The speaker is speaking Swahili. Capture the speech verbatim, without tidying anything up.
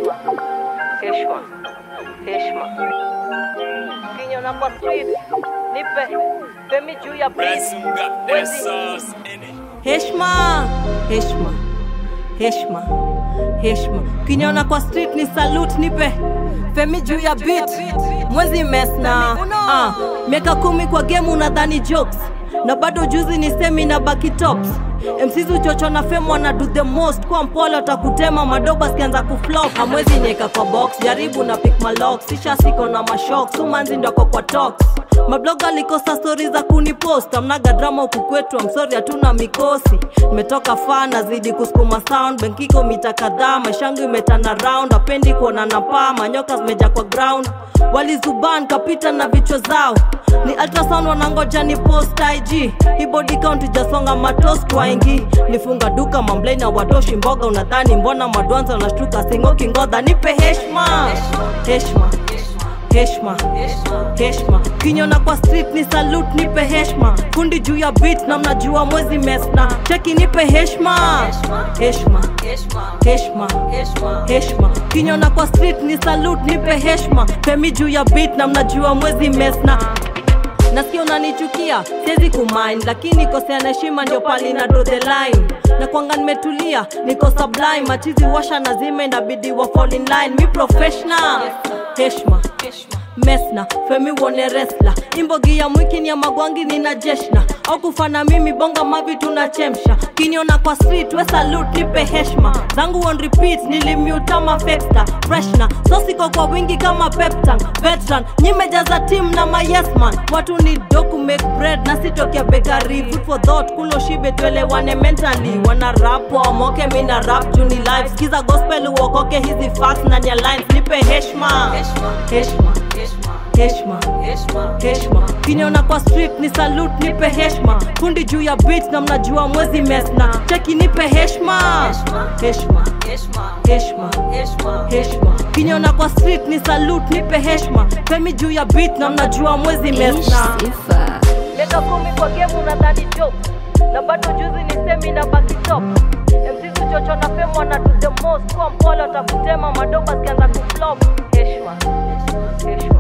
heshima, heshima. Kinyona kwa street, nipe, femi juu ya beat. Heshima, heshima, heshima, heshima. Kinyona kwa street ni salute, nipe femi juu ya beat. Mwezi mesna, ah, miaka kumi kwa game unadhani jokes, na bado juzi ni semi na baki tops. M Cs uchocho na fame wana do the most. Kwa mpole utakutema madoba sikianza kuflop. Hamwezi nyeka kwa box, jaribu na pick my locks. Sisha siko na mashocks, umanzi ndoko kwa talks. Mabloga likosa stories za kunipost. Amnaga drama huku kwetu, I'm sorry hatuna mikosi. Nimetoka far nazidi kusukuma sound. Benkiko mita kadhaa, maishangu imetana round. Apendi kuona na paa, manyoka zimeja kwa ground. Wali zuban kapita na vichwa zao. Ni ultrasound wanangoja ni post I G. Hii body count ijasonga matoast waingi. Nifunga duka mamblei na watoshi mboga. Unadhani mbona madwanza unashtuka singoki ngodha. Nipe heshima, heshima, heshima, heshima. Kinyona kwa street ni salute, nipe heshima. Kundi juu ya beat na mnajua mwezi mesna. Cheki nipe heshima, heshima, heshima, heshima. Kinyona kwa street ni salute, nipe heshima. Femi juu ya beat na mnajua mwezi mesna. Nasikia unanichukia, siwezi kumind, lakini kosea na heshima ndio pali na draw the line. Na kwanga nimetulia, niko sublime. Machizi washa na zime inabidi wa fall in line. Mi professional, heshima, mesna, femi wone wrestler. Imbogi ya mwiki ni ya magwangi nina jeshna. Au kufana mimi bonga mavi tunachemsha. Kinyona kwa street we salute, nipe heshima. Zangu on repeat nilimute ama fexta freshna. So siko kwa wingi kama peptang veteran. Nyimejaza team na my yes man. Watu ni doku make bread na sitokia bakery. Food for thought kulo shibe tuelewane mentally. Wana rap wa moke mina rap juni live. Skiza gospel uokoke hizi facts na nya lines. Nipe heshima, heshima, heshima, heshima. Kinyona kwa street ni salute, nipe heshima. Kundi juu ya beat na mnajua mwezi mesna. Cheki nipe heshima, heshima, heshima, heshima. Kinyona kwa street ni salute, nipe heshima. Femi juu ya beat na mnajua mwezi mesna. Miaka kumi kwa game unadhani joke, na bado juzi ni semi na baki top. M Cs uchocho na fame wana do the most. Kwa mpole utakutema madoba sikianza kuflop. Heshima, heshima.